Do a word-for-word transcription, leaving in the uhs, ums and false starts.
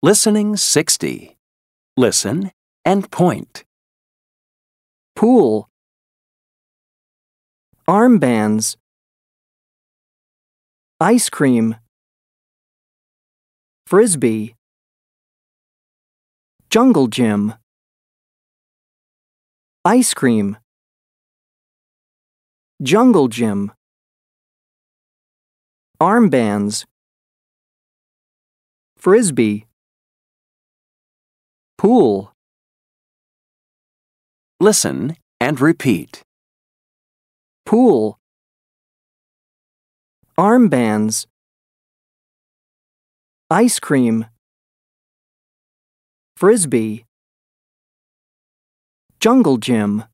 Listening sixty. Listen and point. Pool. Armbands. Ice cream. Frisbee. Jungle gym. Ice cream. Jungle gym. Armbands. Frisbee. Pool. Listen and repeat. Pool. Armbands. Ice cream. Frisbee. Jungle gym.